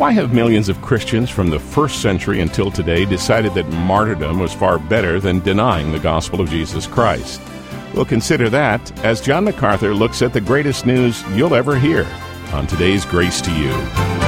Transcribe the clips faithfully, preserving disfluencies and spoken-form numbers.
why have millions of Christians from the first century until today decided that martyrdom was far better than denying the gospel of Jesus Christ? We'll consider that as John MacArthur looks at the greatest news you'll ever hear on today's Grace to You.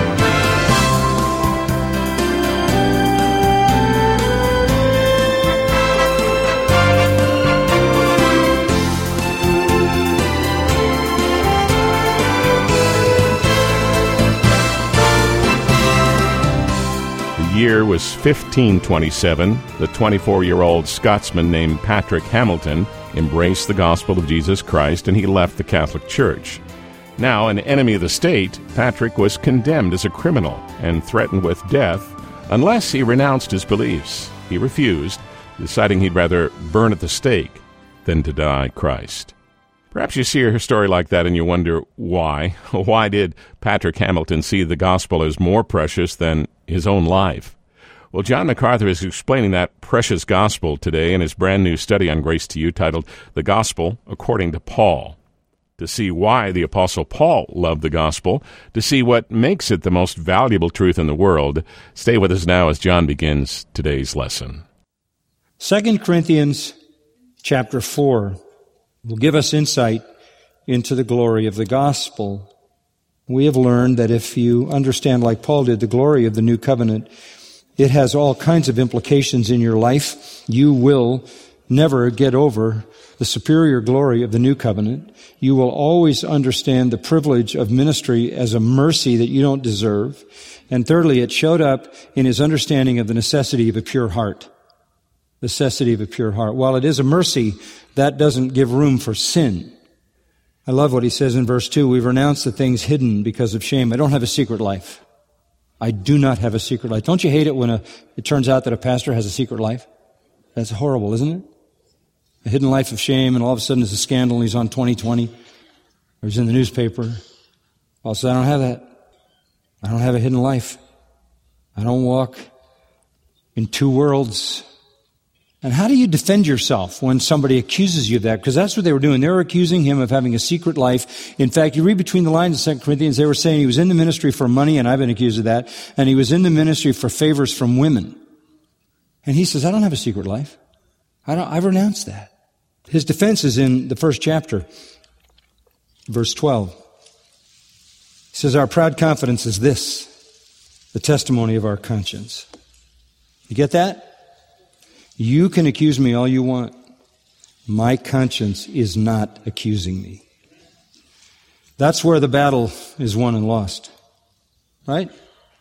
The year was fifteen twenty-seven. The twenty-four-year-old Scotsman named Patrick Hamilton embraced the gospel of Jesus Christ, and he left the Catholic Church. Now an enemy of the state, Patrick was condemned as a criminal and threatened with death unless he renounced his beliefs. He refused, deciding he'd rather burn at the stake than to deny Christ. Perhaps you see a story like that and you wonder why. Why did Patrick Hamilton see the gospel as more precious than his own life? Well, John MacArthur is explaining that precious gospel today in his brand new study on Grace to You titled The Gospel According to Paul. To see why the Apostle Paul loved the gospel, to see what makes it the most valuable truth in the world, stay with us now as John begins today's lesson. Second Corinthians chapter four will give us insight into the glory of the gospel. We have learned that if you understand, like Paul did, the glory of the new covenant, it has all kinds of implications in your life. You will never get over the superior glory of the new covenant. You will always understand the privilege of ministry as a mercy that you don't deserve. And thirdly, it showed up in his understanding of the necessity of a pure heart. Necessity of a pure heart. While it is a mercy, that doesn't give room for sin. I love what he says in verse two. We've renounced the things hidden because of shame. I don't have a secret life. I do not have a secret life. Don't you hate it when a, it turns out that a pastor has a secret life? That's horrible, isn't it? A hidden life of shame, and all of a sudden there's a scandal and he's on twenty twenty. Or he's in the newspaper. Also, I don't have that. I don't have a hidden life. I don't walk in two worlds. And how do you defend yourself when somebody accuses you of that? Because that's what they were doing. They were accusing him of having a secret life. In fact, you read between the lines in Second Corinthians, they were saying he was in the ministry for money, and I've been accused of that, and he was in the ministry for favors from women. And he says, I don't have a secret life. I don't, I've renounced that. His defense is in the first chapter, verse twelve. He says, our proud confidence is this, the testimony of our conscience. You get that? You can accuse me all you want. My conscience is not accusing me. That's where the battle is won and lost. Right?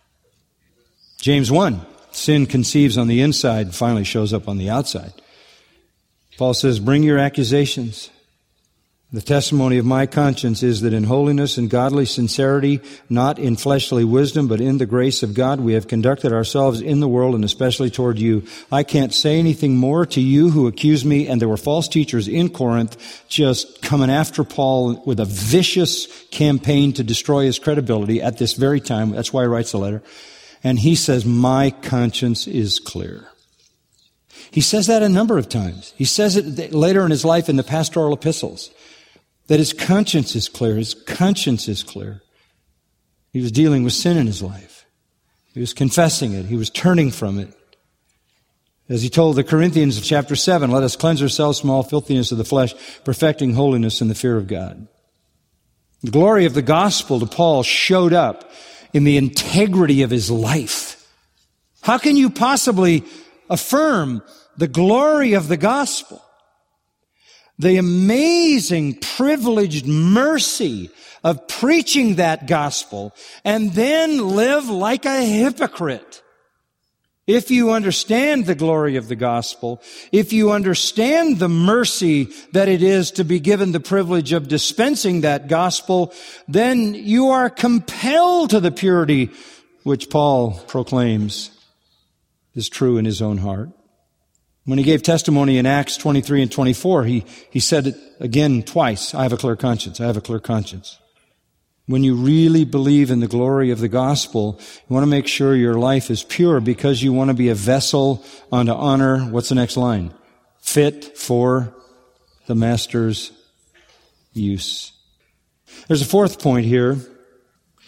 James one, sin conceives on the inside and finally shows up on the outside. Paul says, bring your accusations. The testimony of my conscience is that in holiness and godly sincerity, not in fleshly wisdom, but in the grace of God, we have conducted ourselves in the world and especially toward you. I can't say anything more to you who accuse me, and there were false teachers in Corinth just coming after Paul with a vicious campaign to destroy his credibility at this very time. That's why he writes the letter. And he says, my conscience is clear. He says that a number of times. He says it later in his life in the pastoral epistles. That his conscience is clear. His conscience is clear. He was dealing with sin in his life. He was confessing it. He was turning from it. As he told the Corinthians of chapter seven, let us cleanse ourselves from all filthiness of the flesh, perfecting holiness in the fear of God. The glory of the gospel to Paul showed up in the integrity of his life. How can you possibly affirm the glory of the gospel? The amazing, privileged mercy of preaching that gospel and then live like a hypocrite. If you understand the glory of the gospel, if you understand the mercy that it is to be given the privilege of dispensing that gospel, then you are compelled to the purity which Paul proclaims is true in his own heart. When he gave testimony in Acts twenty-three and twenty-four, he, he said it again twice. I have a clear conscience. I have a clear conscience. When you really believe in the glory of the gospel, you want to make sure your life is pure because you want to be a vessel unto honor. What's the next line? Fit for the master's use. There's a fourth point here.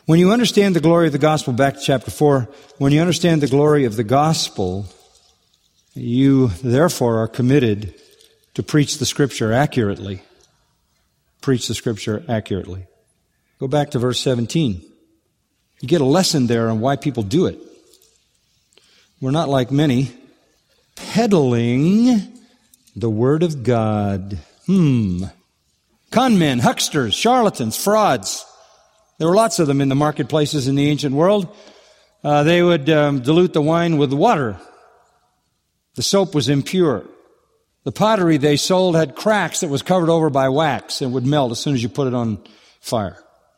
When you understand the glory of the gospel, back to chapter four, when you understand the glory of the gospel, you therefore are committed to preach the Scripture accurately. Preach the Scripture accurately. Go back to verse seventeen. You get a lesson there on why people do it. We're not like many, peddling the Word of God. Hmm. Con men, hucksters, charlatans, frauds. There were lots of them in the marketplaces in the ancient world. Uh, they would um, dilute the wine with water. The soap was impure. The pottery they sold had cracks that was covered over by wax and would melt as soon as you put it on fire.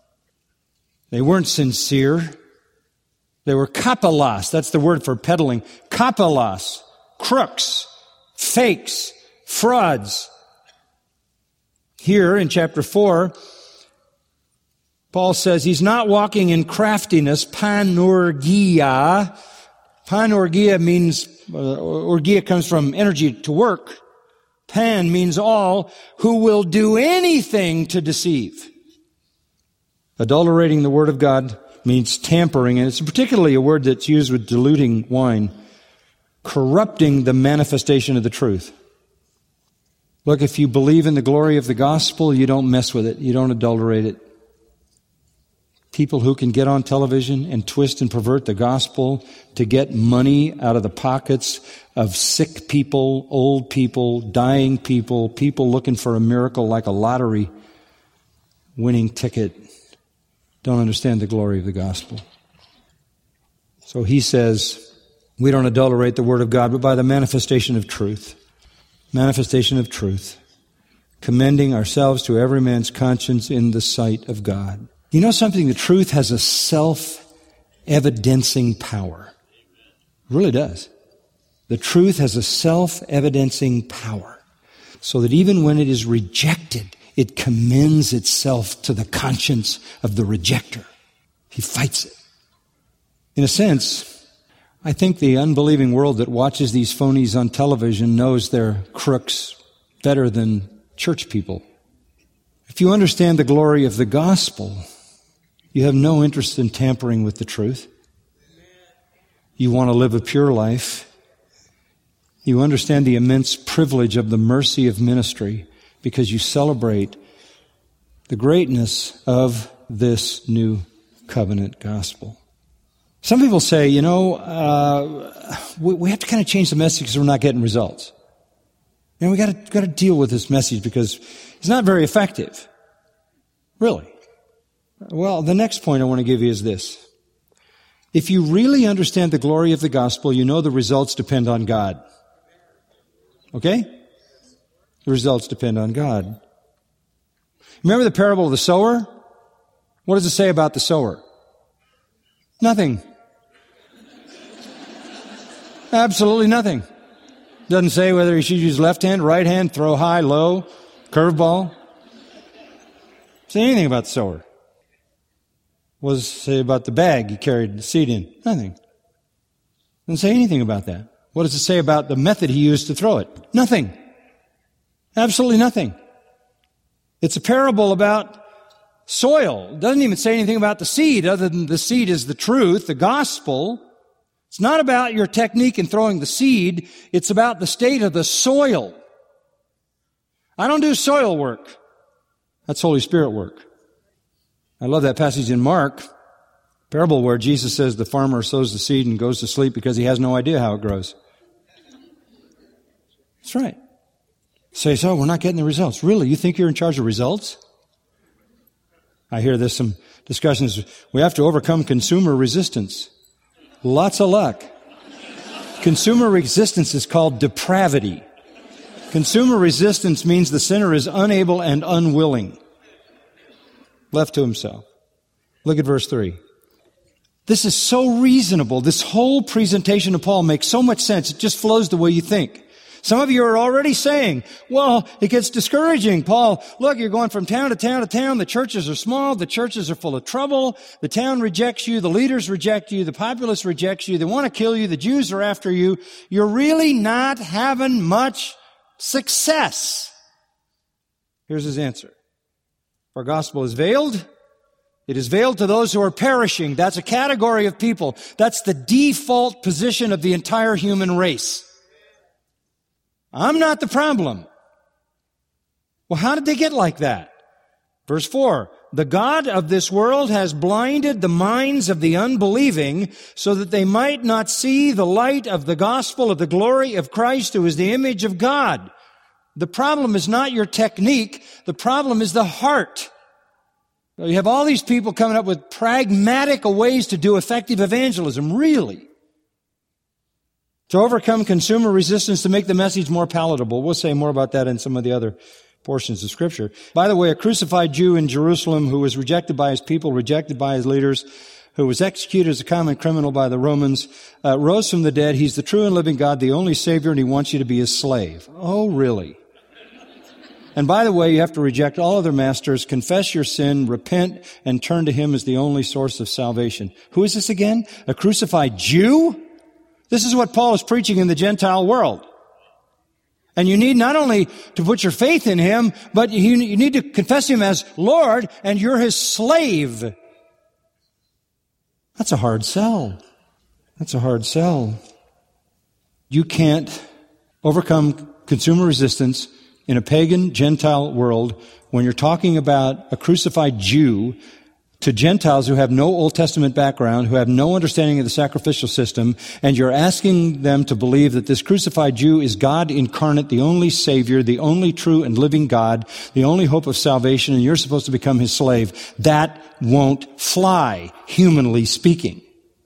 They weren't sincere. They were kapalas. That's the word for peddling. Kapalas. Crooks. Fakes. Frauds. Here in chapter four, Paul says he's not walking in craftiness, panorgia. Panorgia means, uh, orgia comes from energy to work. Pan means all, who will do anything to deceive. Adulterating the Word of God means tampering, and it's particularly a word that's used with diluting wine, corrupting the manifestation of the truth. Look, if you believe in the glory of the gospel, you don't mess with it. You don't adulterate it. People who can get on television and twist and pervert the gospel to get money out of the pockets of sick people, old people, dying people, people looking for a miracle like a lottery winning ticket, don't understand the glory of the gospel. So he says, we don't adulterate the Word of God, but by the manifestation of truth. Manifestation of truth. Commending ourselves to every man's conscience in the sight of God. You know something? The truth has a self-evidencing power. It really does. The truth has a self-evidencing power. So that even when it is rejected, it commends itself to the conscience of the rejecter. He fights it. In a sense, I think the unbelieving world that watches these phonies on television knows they're crooks better than church people. If you understand the glory of the gospel, you have no interest in tampering with the truth. You want to live a pure life. You understand the immense privilege of the mercy of ministry because you celebrate the greatness of this new covenant gospel. Some people say, you know, uh, we, we have to kind of change the message because we're not getting results. And we got to got to deal with this message because it's not very effective. Really. Well, the next point I want to give you is this. If you really understand the glory of the gospel, you know the results depend on God. Okay? The results depend on God. Remember the parable of the sower? What does it say about the sower? Nothing. Absolutely nothing. Doesn't say whether he should use left hand, right hand, throw high, low, curveball. Say anything about the sower. What does it say about the bag he carried the seed in? Nothing. Doesn't say anything about that. What does it say about the method he used to throw it? Nothing. Absolutely nothing. It's a parable about soil. It doesn't even say anything about the seed other than the seed is the truth, the gospel. It's not about your technique in throwing the seed. It's about the state of the soil. I don't do soil work. That's Holy Spirit work. I love that passage in Mark, parable where Jesus says the farmer sows the seed and goes to sleep because he has no idea how it grows. That's right. Say, so we're not getting the results. Really? You think you're in charge of results? I hear there's some discussions. We have to overcome consumer resistance. Lots of luck. Consumer resistance is called depravity. Consumer resistance means the sinner is unable and unwilling, left to himself. Look at verse three. This is so reasonable. This whole presentation of Paul makes so much sense. It just flows the way you think. Some of you are already saying, well, it gets discouraging. Paul, look, you're going from town to town to town. The churches are small. The churches are full of trouble. The town rejects you. The leaders reject you. The populace rejects you. They want to kill you. The Jews are after you. You're really not having much success. Here's his answer. Our gospel is veiled. It is veiled to those who are perishing. That's a category of people. That's the default position of the entire human race. I'm not the problem. Well, how did they get like that? Verse four, the God of this world has blinded the minds of the unbelieving so that they might not see the light of the gospel of the glory of Christ, who is the image of God. The problem is not your technique. The problem is the heart. You have all these people coming up with pragmatic ways to do effective evangelism, really. To overcome consumer resistance to make the message more palatable. We'll say more about that in some of the other portions of Scripture. By the way, a crucified Jew in Jerusalem who was rejected by his people, rejected by his leaders, who was executed as a common criminal by the Romans, uh, rose from the dead. He's the true and living God, the only Savior, and He wants you to be His slave. Oh, really? And by the way, you have to reject all other masters, confess your sin, repent, and turn to Him as the only source of salvation. Who is this again? A crucified Jew? This is what Paul is preaching in the Gentile world. And you need not only to put your faith in Him, but you, you need to confess Him as Lord, and you're His slave. That's a hard sell. That's a hard sell. You can't overcome consumer resistance in a pagan Gentile world when you're talking about a crucified Jew to Gentiles who have no Old Testament background, who have no understanding of the sacrificial system, and you're asking them to believe that this crucified Jew is God incarnate, the only Savior, the only true and living God, the only hope of salvation, and you're supposed to become His slave. That won't fly, humanly speaking.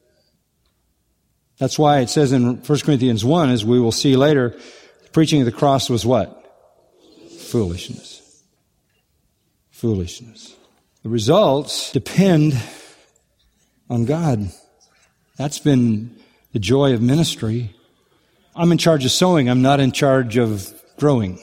That's why it says in First Corinthians one, as we will see later, the preaching of the cross was what? Foolishness. Foolishness. The results depend on God. That's been the joy of ministry. I'm in charge of sowing. I'm not in charge of growing.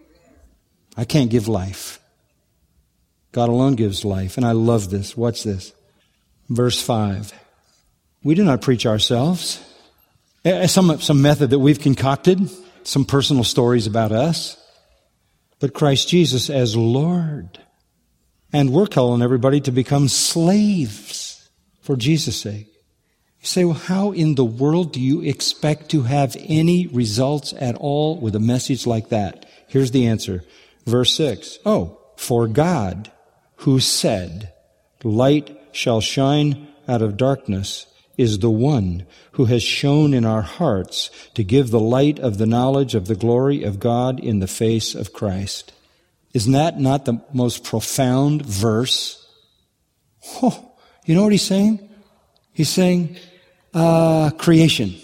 I can't give life. God alone gives life. And I love this. Watch this. Verse five. We do not preach ourselves. Some, some method that we've concocted. Some personal stories about us. But Christ Jesus as Lord. And we're calling everybody to become slaves for Jesus' sake. You say, well, how in the world do you expect to have any results at all with a message like that? Here's the answer. Verse six. Oh, for God, who said, light shall shine out of darkness, is the one who has shone in our hearts to give the light of the knowledge of the glory of God in the face of Christ. Isn't that not the most profound verse? Oh, you know what he's saying? He's saying, uh, creation.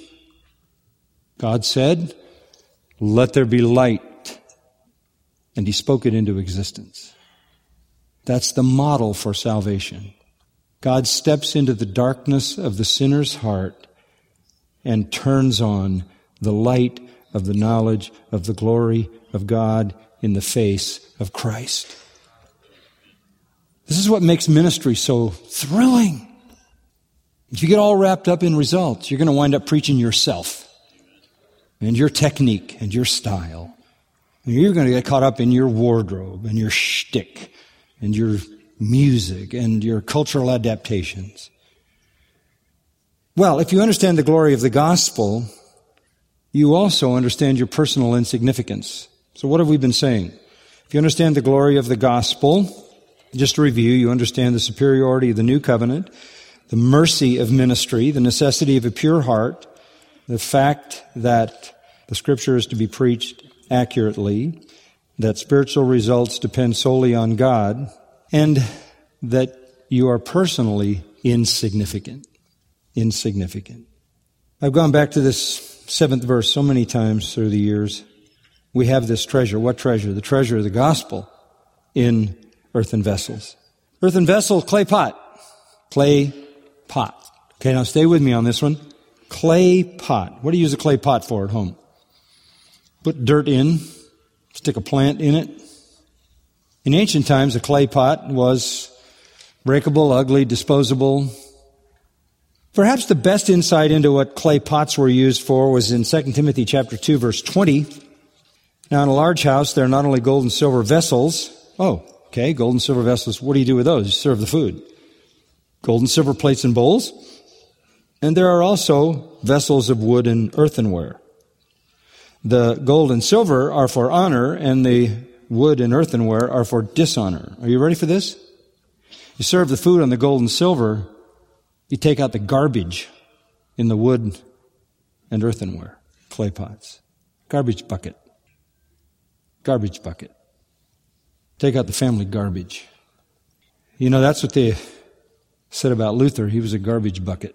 God said, let there be light. And He spoke it into existence. That's the model for salvation. God steps into the darkness of the sinner's heart and turns on the light of the knowledge of the glory of God in the face of Christ. This is what makes ministry so thrilling. If you get all wrapped up in results, you're going to wind up preaching yourself and your technique and your style. And you're going to get caught up in your wardrobe and your shtick and your music and your cultural adaptations. Well, if you understand the glory of the gospel, you also understand your personal insignificance. So what have we been saying? If you understand the glory of the gospel, just to review, you understand the superiority of the new covenant, the mercy of ministry, the necessity of a pure heart, the fact that the Scripture is to be preached accurately, that spiritual results depend solely on God, and that you are personally insignificant. Insignificant. I've gone back to this seventh verse so many times through the years. We have this treasure. What treasure? The treasure of the gospel in earthen vessels. Earthen vessel, clay pot. Clay pot. Okay, now stay with me on this one. Clay pot. What do you use a clay pot for at home? Put dirt in, stick a plant in it. In ancient times, a clay pot was breakable, ugly, disposable. Perhaps the best insight into what clay pots were used for was in Second Timothy chapter two, verse twenty. Now, in a large house, there are not only gold and silver vessels. Oh, okay, gold and silver vessels. What do you do with those? You serve the food. gold and silver plates and bowls. And there are also vessels of wood and earthenware. The gold and silver are for honor, and the wood and earthenware are for dishonor. Are you ready for this? You serve the food on the gold and silver, you take out the garbage in the wood and earthenware, clay pots. Garbage bucket. Garbage bucket. Take out the family garbage. You know, that's what they said about Luther. He was a garbage bucket.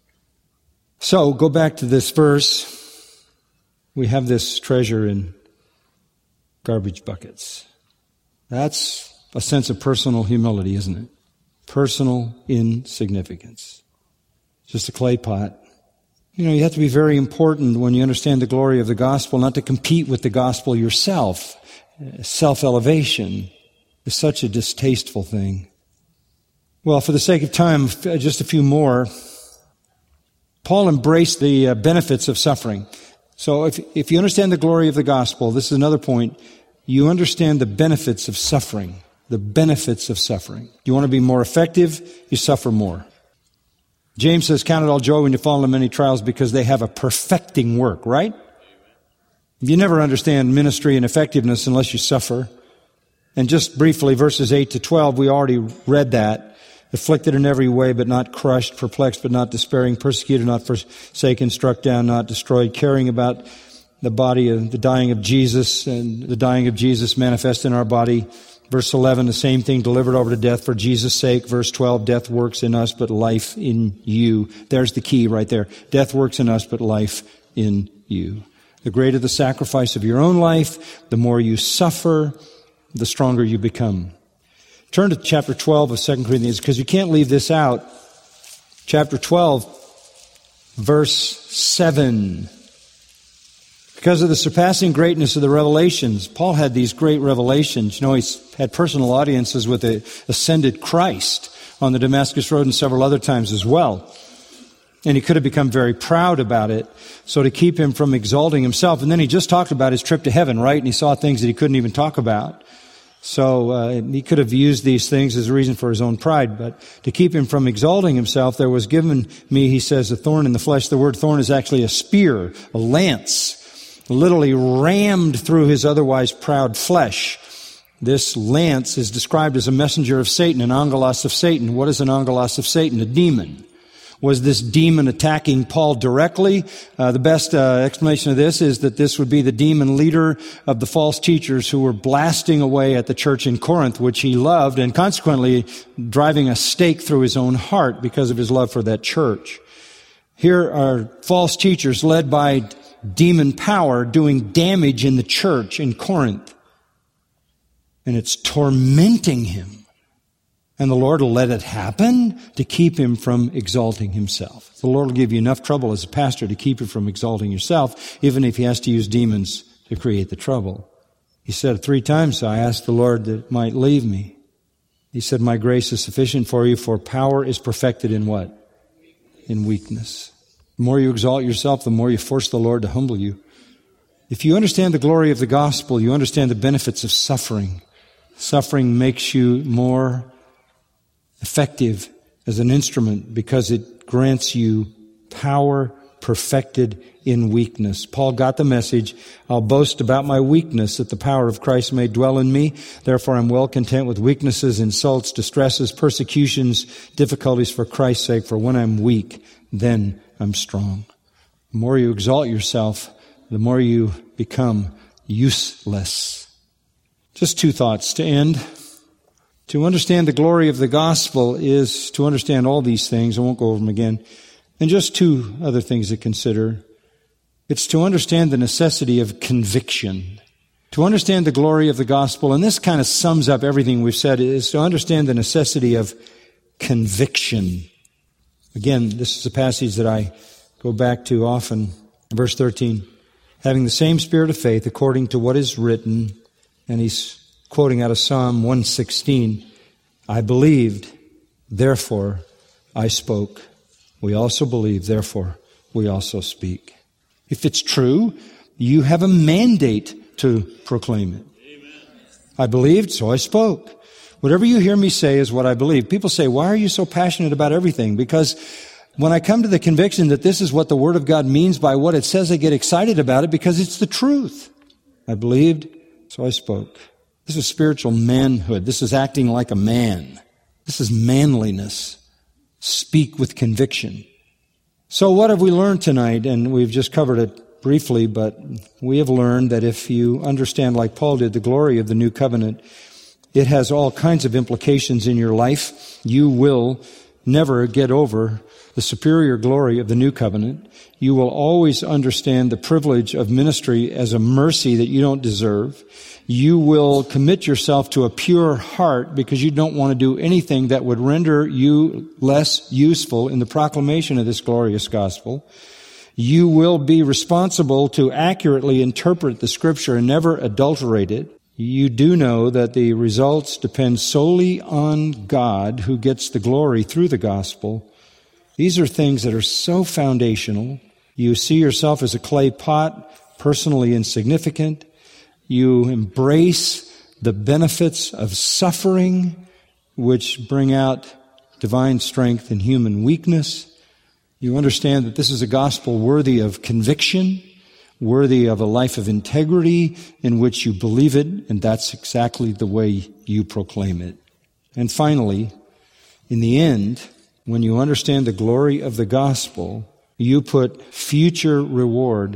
So, go back to this verse. We have this treasure in garbage buckets. That's a sense of personal humility, isn't it? Personal insignificance. Just a clay pot. You know, you have to be very important when you understand the glory of the gospel, not to compete with the gospel yourself. Self-elevation is such a distasteful thing. Well, for the sake of time, just a few more. Paul embraced the uh, benefits of suffering. So if, if you understand the glory of the gospel, this is another point, you understand the benefits of suffering. The benefits of suffering. You want to be more effective, you suffer more. James says, count it all joy when you fall into many trials because they have a perfecting work, right? You never understand ministry and effectiveness unless you suffer. And just briefly, verses eight to twelve, we already read that. Afflicted in every way, but not crushed, perplexed, but not despairing, persecuted, not forsaken, struck down, not destroyed, caring about the body of the dying of Jesus, and the dying of Jesus manifest in our body. Verse eleven, the same thing, delivered over to death for Jesus' sake. Verse twelve, death works in us, but life in you. There's the key right there. Death works in us, but life in you. The greater the sacrifice of your own life, the more you suffer, the stronger you become. Turn to chapter twelve of Second Corinthians, because you can't leave this out. Chapter twelve, verse seven. Because of the surpassing greatness of the revelations, Paul had these great revelations. You know, he's had personal audiences with the ascended Christ on the Damascus Road and several other times as well. And he could have become very proud about it. So to keep him from exalting himself, and then he just talked about his trip to heaven, right? And he saw things that he couldn't even talk about. So uh, he could have used these things as a reason for his own pride. But to keep him from exalting himself, there was given me, he says, a thorn in the flesh. The word thorn is actually a spear, a lance, literally rammed through his otherwise proud flesh. This lance is described as a messenger of Satan, an angelos of Satan. What is an angelos of Satan? A demon. Was this demon attacking Paul directly? Uh, the best uh, explanation of this is that this would be the demon leader of the false teachers who were blasting away at the church in Corinth, which he loved, and consequently driving a stake through his own heart because of his love for that church. Here are false teachers led by demon power doing damage in the church in Corinth. And it's tormenting him. And the Lord will let it happen to keep him from exalting himself. The Lord will give you enough trouble as a pastor to keep you from exalting yourself, even if he has to use demons to create the trouble. He said three times, I asked the Lord that it might leave me. He said, my grace is sufficient for you, for power is perfected in what? In weakness. The more you exalt yourself, the more you force the Lord to humble you. If you understand the glory of the gospel, you understand the benefits of suffering. Suffering makes you more effective as an instrument because it grants you power perfected in weakness. Paul got the message, I'll boast about my weakness that the power of Christ may dwell in me. Therefore I'm well content with weaknesses, insults, distresses, persecutions, difficulties for Christ's sake. For when I'm weak, then I'm strong. The more you exalt yourself, the more you become useless. Just two thoughts to end. To understand the glory of the gospel is to understand all these things. I won't go over them again. And just two other things to consider. It's to understand the necessity of conviction. To understand the glory of the gospel, and this kind of sums up everything we've said, is to understand the necessity of conviction. Again, this is a passage that I go back to often. Verse thirteen, having the same spirit of faith according to what is written, and he's quoting out of Psalm one sixteen, I believed, therefore I spoke. We also believe, therefore we also speak. If it's true, you have a mandate to proclaim it. Amen. I believed, so I spoke. Whatever you hear me say is what I believe. People say, why are you so passionate about everything? Because when I come to the conviction that this is what the Word of God means by what it says, I get excited about it because it's the truth. I believed, so I spoke. This is spiritual manhood. This is acting like a man. This is manliness. Speak with conviction. So what have we learned tonight? And we've just covered it briefly, but we have learned that if you understand, like Paul did, the glory of the new covenant, it has all kinds of implications in your life. You will never get over the superior glory of the new covenant. You will always understand the privilege of ministry as a mercy that you don't deserve. You will commit yourself to a pure heart because you don't want to do anything that would render you less useful in the proclamation of this glorious gospel. You will be responsible to accurately interpret the Scripture and never adulterate it. You do know that the results depend solely on God, who gets the glory through the gospel. These are things that are so foundational. You see yourself as a clay pot, personally insignificant. You embrace the benefits of suffering, which bring out divine strength in human weakness. You understand that this is a gospel worthy of conviction, worthy of a life of integrity in which you believe it, and that's exactly the way you proclaim it. And finally, in the end, when you understand the glory of the gospel, you put future reward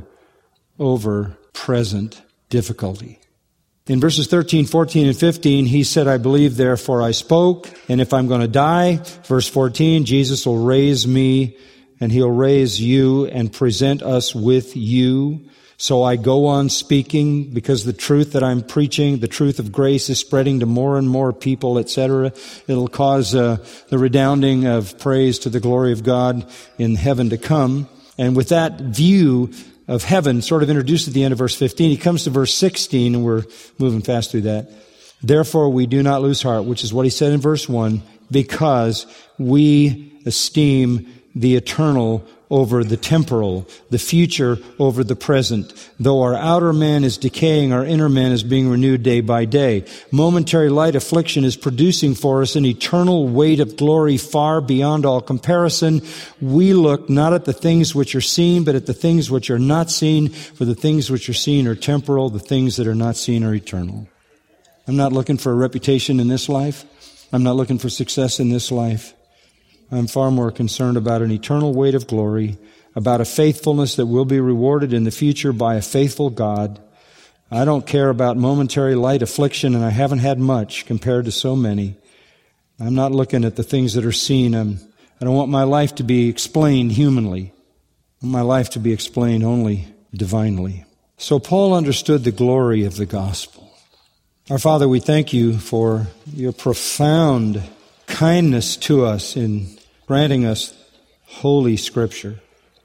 over present difficulty. In verses thirteen, fourteen, and fifteen, he said, I believe, therefore I spoke. And if I'm going to die, verse fourteen, Jesus will raise me, and he'll raise you and present us with you. So I go on speaking because the truth that I'm preaching, the truth of grace, is spreading to more and more people, et cetera. It'll cause uh, the redounding of praise to the glory of God in heaven to come. And with that view of heaven sort of introduced at the end of verse fifteen, he comes to verse sixteen, and we're moving fast through that. Therefore we do not lose heart, which is what he said in verse one, because we esteem the eternal over the temporal, the future over the present. Though our outer man is decaying, our inner man is being renewed day by day. Momentary light affliction is producing for us an eternal weight of glory far beyond all comparison. We look not at the things which are seen, but at the things which are not seen, for the things which are seen are temporal, the things that are not seen are eternal. I'm not looking for a reputation in this life. I'm not looking for success in this life. I'm far more concerned about an eternal weight of glory, about a faithfulness that will be rewarded in the future by a faithful God. I don't care about momentary light affliction, and I haven't had much compared to so many. I'm not looking at the things that are seen. I'm, I don't want my life to be explained humanly. I want my life to be explained only divinely. So Paul understood the glory of the gospel. Our Father, we thank you for your profound kindness to us in granting us Holy Scripture.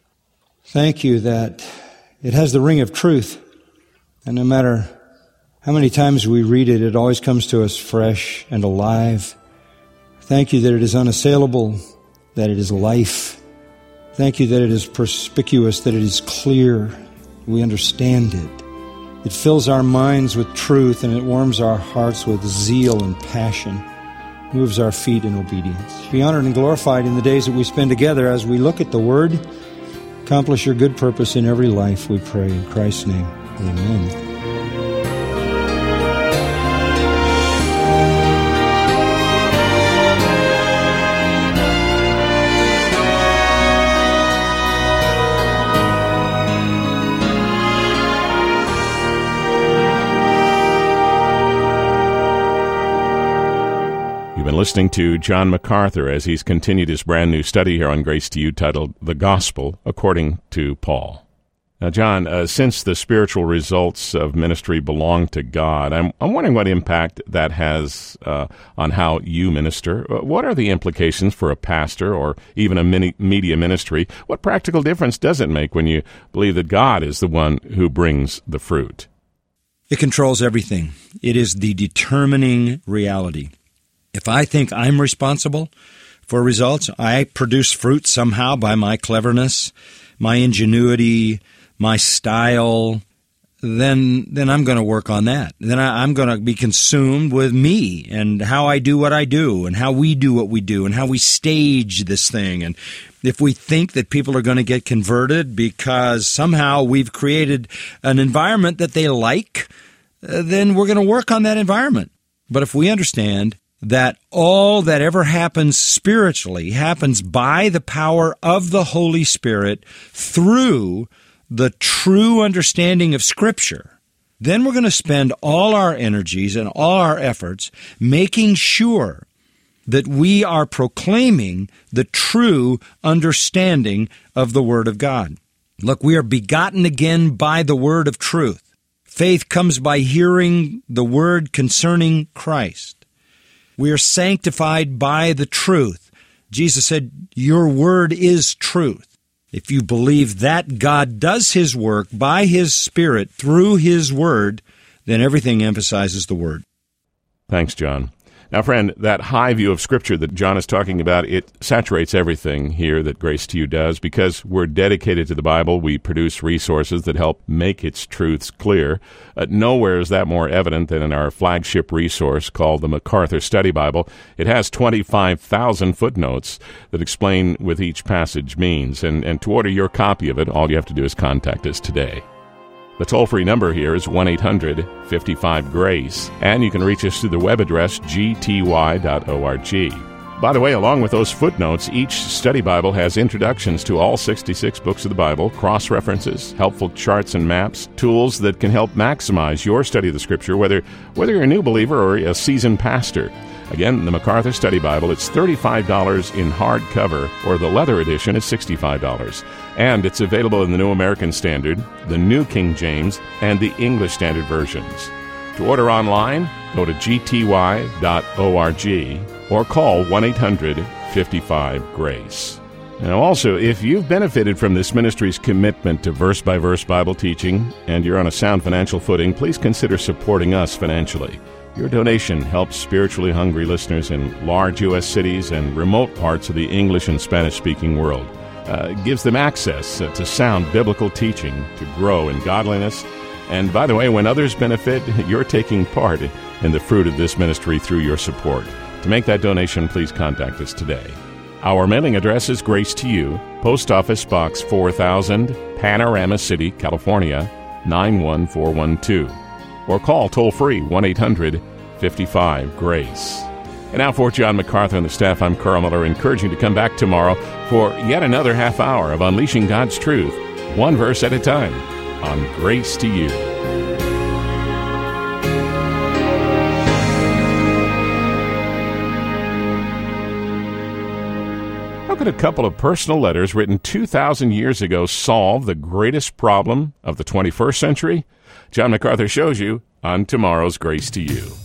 Thank you that it has the ring of truth, and no matter how many times we read it, it always comes to us fresh and alive. Thank you that it is unassailable, that it is life. Thank you that it is perspicuous, that it is clear. We understand it. It fills our minds with truth, and it warms our hearts with zeal and passion. Moves our feet in obedience. Be honored and glorified in the days that we spend together as we look at the Word. Accomplish your good purpose in every life, we pray in Christ's name. Amen. Listening to John MacArthur as he's continued his brand new study here on Grace to You titled The Gospel According to Paul. Now, John, uh, since the spiritual results of ministry belong to God, I'm, I'm wondering what impact that has uh, on how you minister. What are the implications for a pastor or even a mini- media ministry? What practical difference does it make when you believe that God is the one who brings the fruit? It controls everything. It is the determining reality. If I think I'm responsible for results, I produce fruit somehow by my cleverness, my ingenuity, my style, then then I'm going to work on that. Then I, I'm going to be consumed with me and how I do what I do and how we do what we do and how we stage this thing. And if we think that people are going to get converted because somehow we've created an environment that they like, uh, then we're going to work on that environment. But if we understand that all that ever happens spiritually happens by the power of the Holy Spirit through the true understanding of Scripture, then we're going to spend all our energies and all our efforts making sure that we are proclaiming the true understanding of the Word of God. Look, we are begotten again by the word of truth. Faith comes by hearing the word concerning Christ. We are sanctified by the truth. Jesus said, "Your word is truth." If you believe that God does His work by His Spirit through His Word, then everything emphasizes the Word. Thanks, John. Now, friend, that high view of Scripture that John is talking about, it saturates everything here that Grace to You does. Because we're dedicated to the Bible, we produce resources that help make its truths clear. Uh, nowhere is that more evident than in our flagship resource called the MacArthur Study Bible. It has twenty-five thousand footnotes that explain what each passage means. And, and to order your copy of it, all you have to do is contact us today. The toll-free number here is one eight hundred fifty-five GRACE, and you can reach us through the web address g t y dot org. By the way, along with those footnotes, each study Bible has introductions to all sixty-six books of the Bible, cross-references, helpful charts and maps, tools that can help maximize your study of the Scripture, whether, whether you're a new believer or a seasoned pastor. Again, the MacArthur Study Bible, it's thirty-five dollars in hardcover, or the leather edition is sixty-five dollars. And it's available in the New American Standard, the New King James, and the English Standard versions. To order online, go to g t y dot org or call one eight hundred fifty-five GRACE. Now also, if you've benefited from this ministry's commitment to verse-by-verse Bible teaching and you're on a sound financial footing, please consider supporting us financially. Your donation helps spiritually hungry listeners in large U S cities and remote parts of the English and Spanish-speaking world. Uh, it gives them access uh, to sound biblical teaching to grow in godliness. And by the way, when others benefit, you're taking part in the fruit of this ministry through your support. To make that donation, please contact us today. Our mailing address is Grace to You, Post Office Box four thousand, Panorama City, California, nine one four one two. Or call toll-free one eight hundred fifty-five GRACE. And now for John MacArthur and the staff, I'm Carl Miller, encouraging you to come back tomorrow for yet another half hour of Unleashing God's Truth, one verse at a time, on Grace to You. How could a couple of personal letters written two thousand years ago solve the greatest problem of the twenty-first century? John MacArthur shows you on tomorrow's Grace to You.